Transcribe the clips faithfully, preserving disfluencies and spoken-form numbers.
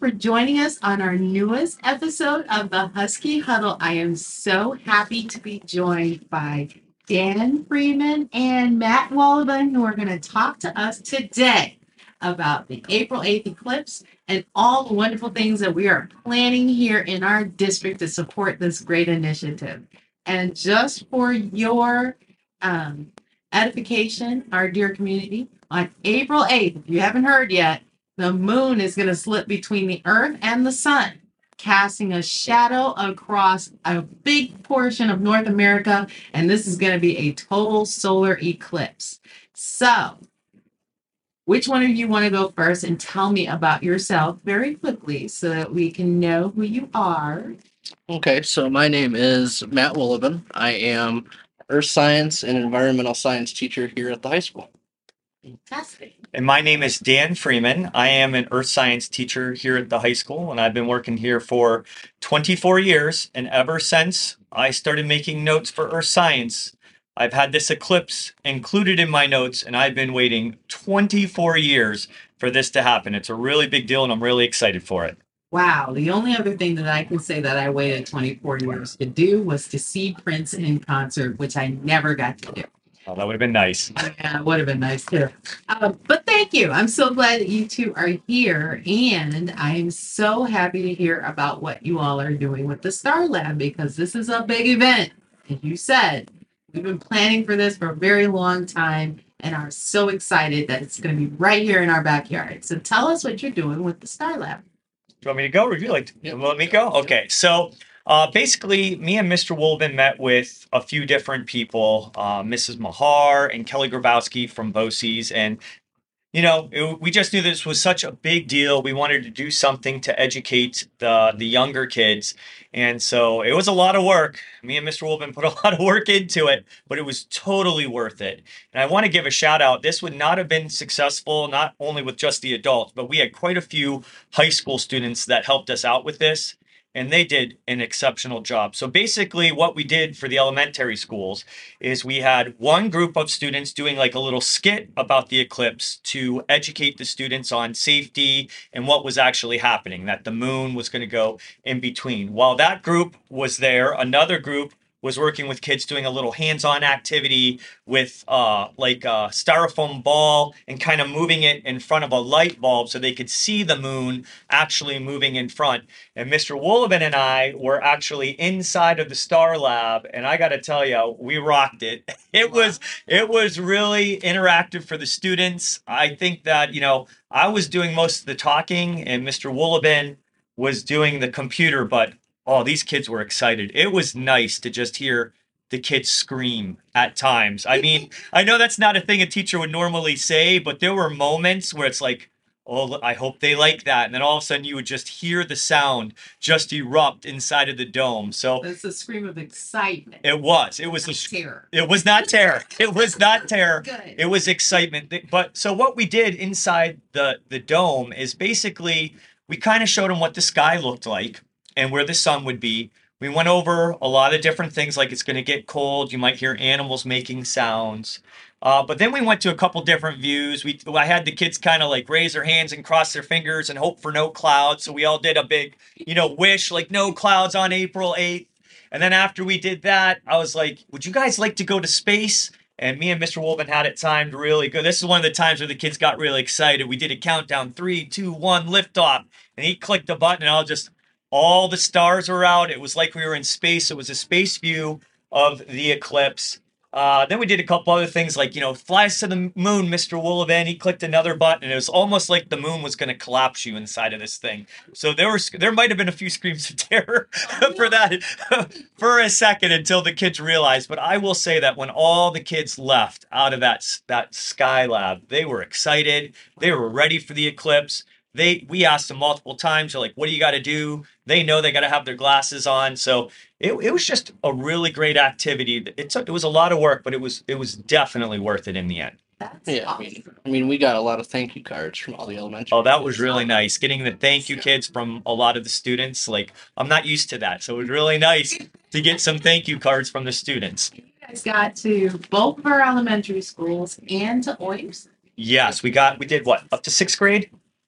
for joining us on our newest episode of the Husky Huddle. I am so happy to be joined by Dan Freeman and Matt Wallabin, who are going to talk to us today about the April eighth eclipse and all the wonderful things that we are planning here in our district to support this great initiative. And just for your um, edification, our dear community, on April eighth, if you haven't heard yet, the moon is going to slip between the earth and the sun, casting a shadow across a big portion of North America. And this is going to be a total solar eclipse. So, which one of you want to go first and tell me about yourself very quickly so that we can know who you are? Okay, so my name is Matt Willibin. I am Earth Science and Environmental Science teacher here at the high school. Fantastic. And my name is Dan Freeman. I am an earth science teacher here at the high school, and I've been working here for twenty-four years. And ever since I started making notes for earth science, I've had this eclipse included in my notes, and I've been waiting twenty-four years for this to happen. It's a really big deal, and I'm really excited for it. Wow. The only other thing that I can say that I waited twenty-four years to do was to see Prince in concert, which I never got to do. Oh, that would have been nice. Yeah, it would have been nice too. Um, but thank you. I'm so glad that you two are here. And I'm so happy to hear about what you all are doing with the Star Lab, because this is a big event. As you said, we've been planning for this for a very long time and are so excited that it's going to be right here in our backyard. So tell us what you're doing with the Star Lab. Do you want me to go? Or would you like to Yep. let me go? Okay. So uh, basically, me and Mister Wolven met with a few different people, uh, Missus Mahar and Kelly Grabowski from BOCES. And, you know, it, we just knew this was such a big deal. We wanted to do something to educate the, the younger kids. And so it was a lot of work. Me and Mister Wolven put a lot of work into it, but it was totally worth it. And I want to give a shout out. This would not have been successful, not only with just the adults, but we had quite a few high school students that helped us out with this. And they did an exceptional job. So basically what we did for the elementary schools is we had one group of students doing like a little skit about the eclipse to educate the students on safety and what was actually happening, that the moon was going to go in between. While that group was there, another group was working with kids doing a little hands-on activity with uh, like a styrofoam ball and kind of moving it in front of a light bulb so they could see the moon actually moving in front. And Mister Wolven and I were actually inside of the Star Lab, and I got to tell you, we rocked it. It was it was really interactive for the students. I think that, you know, I was doing most of the talking, and Mister Wolven was doing the computer, but oh, these kids were excited. It was nice to just hear the kids scream at times. I mean, I know that's not a thing a teacher would normally say, but there were moments where it's like, oh, I hope they like that. And then all of a sudden you would just hear the sound just erupt inside of the dome. So It's a scream of excitement. it was. It was Not a, terror. it was not terror. It was not terror. Good. It was excitement. But so what we did inside the the dome is basically we kind of showed them what the sky looked like and where the sun would be. We went over a lot of different things, like it's going to get cold. You might hear animals making sounds. Uh, but then we went to a couple different views. We I had the kids kind of like raise their hands and cross their fingers and hope for no clouds. So we all did a big, you know, wish like no clouds on April eighth. And then after we did that, I was like, would you guys like to go to space? And me and Mister Wolven had it timed really good. This is one of the times where the kids got really excited. We did a countdown, three, two, one, liftoff. And he clicked the button and I'll just... all the stars were out. It was like we were in space. It was a space view of the eclipse. Uh, then we did a couple other things like, you know, flies to the moon, Mister Wolven. He clicked another button, and it was almost like the moon was going to collapse you inside of this thing. So there was, there might have been a few screams of terror for that for a second until the kids realized. But I will say that when all the kids left out of that that Sky Lab, they were excited. They were ready for the eclipse. They we asked them multiple times. They're like, "What do you got to do?" They know they got to have their glasses on. So it, it was just a really great activity. It took it was a lot of work, but it was it was definitely worth it in the end. That's Yeah, I awesome. mean, I mean, we got a lot of thank you cards from all the elementary. Oh, that was really nice. Getting the thank you kids from a lot of the students. Like, I'm not used to that. So it was really nice to get some thank you cards from the students. You guys got to both of our elementary schools and to Oyers. Yes, we got we did what? Up to sixth grade?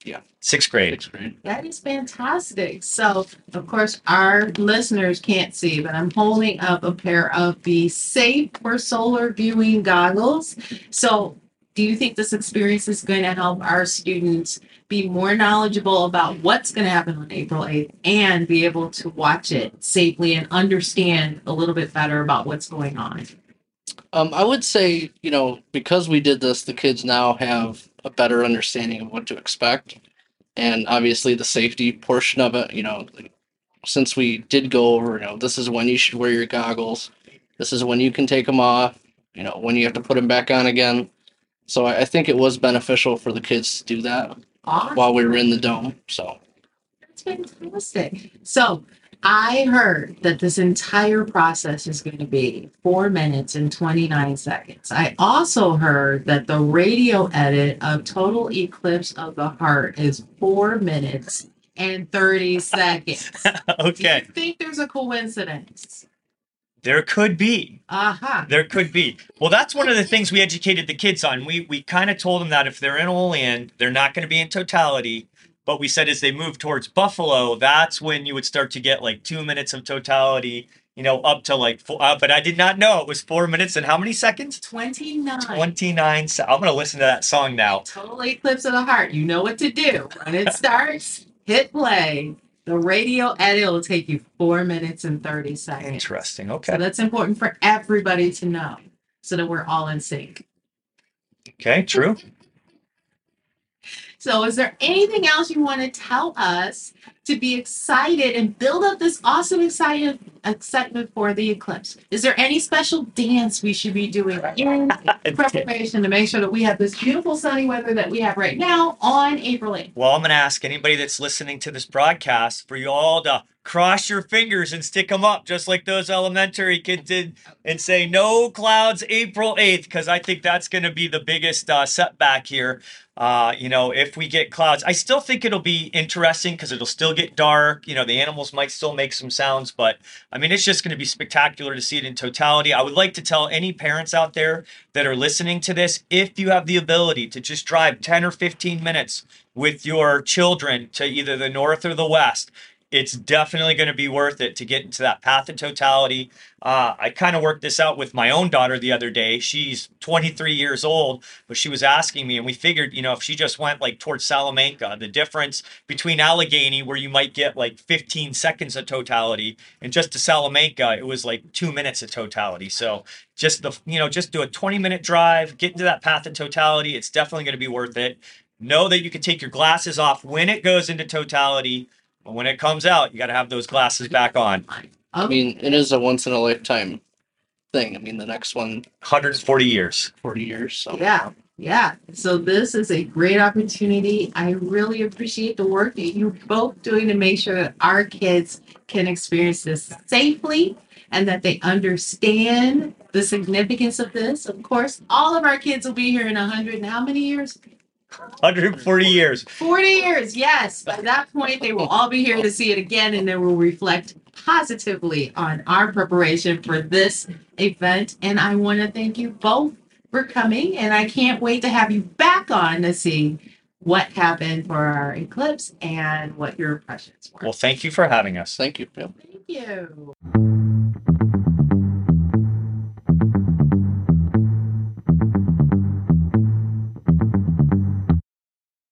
Yeah. Sixth grade. Sixth grade. That is fantastic. So, of course, our listeners can't see, but I'm holding up a pair of the Safe for Solar Viewing goggles. So, do you think this experience is going to help our students be more knowledgeable about what's going to happen on April eighth and be able to watch it safely and understand a little bit better about what's going on? Um, I would say, you know, because we did this, the kids now have a better understanding of what to expect. And obviously the safety portion of it, you know, like, since we did go over, you know, this is when you should wear your goggles. This is when you can take them off, you know, when you have to put them back on again. So I, I think it was beneficial for the kids to do that Awesome. while we were in the dome. So That's fantastic. So I heard that this entire process is going to be four minutes and twenty-nine seconds. I also heard that the radio edit of Total Eclipse of the Heart is four minutes and thirty seconds. Do Okay. you think there's a coincidence? There could be. Aha. There could be. Well, that's one of the things we educated the kids on. We we kind of told them that if they're in Olean, they're not going to be in totality. But we said as they move towards Buffalo, that's when you would start to get like two minutes of totality, you know, up to like four. Uh, but I did not know it was four minutes and how many seconds? twenty-nine. twenty-nine. Se- I'm going to listen to that song now. Total Eclipse of the Heart. You know what to do. When it starts, hit play. The radio edit will take you four minutes and thirty seconds. Interesting. So Okay. that's important for everybody to know so that we're all in sync. Okay. True. So is there anything else you want to tell us to be excited and build up this awesome excited excitement for the eclipse? Is there any special dance we should be doing in preparation to make sure that we have this beautiful sunny weather that we have right now on April eighth? Well, I'm going to ask anybody that's listening to this broadcast for you all to cross your fingers and stick them up just like those elementary kids did and say no clouds April eighth, because I think that's going to be the biggest uh, setback here. Uh, you know, if we get clouds, I still think it'll be interesting because it'll still get dark. You know, the animals might still make some sounds, but I mean, it's just going to be spectacular to see it in totality. I would like to tell any parents out there that are listening to this, if you have the ability to just drive ten or fifteen minutes with your children to either the north or the west, it's definitely going to be worth it to get into that path of totality. Uh, I kind of worked this out with my own daughter the other day. She's twenty-three years old, but she was asking me, and we figured, you know, if she just went like towards Salamanca, the difference between Allegheny, where you might get like fifteen seconds of totality, and just to Salamanca, it was like two minutes of totality. So just the, you know, just do a twenty minute drive, get into that path of totality. It's definitely going to be worth it. Know that you can take your glasses off when it goes into totality. But when it comes out, you got to have those glasses back on. I mean, it is a once in a lifetime thing. I mean, the next one, one hundred forty years. forty years. So Yeah, yeah. So this is a great opportunity. I really appreciate the work that you're both doing to make sure that our kids can experience this safely and that they understand the significance of this. Of course, all of our kids will be here in a hundred and how many years? one hundred forty years. forty years, yes. By that point, they will all be here to see it again, and they will reflect positively on our preparation for this event. And I want to thank you both for coming, and I can't wait to have you back on to see what happened for our eclipse and what your impressions were. Well, thank you for having us. thank you. Yep. Thank you.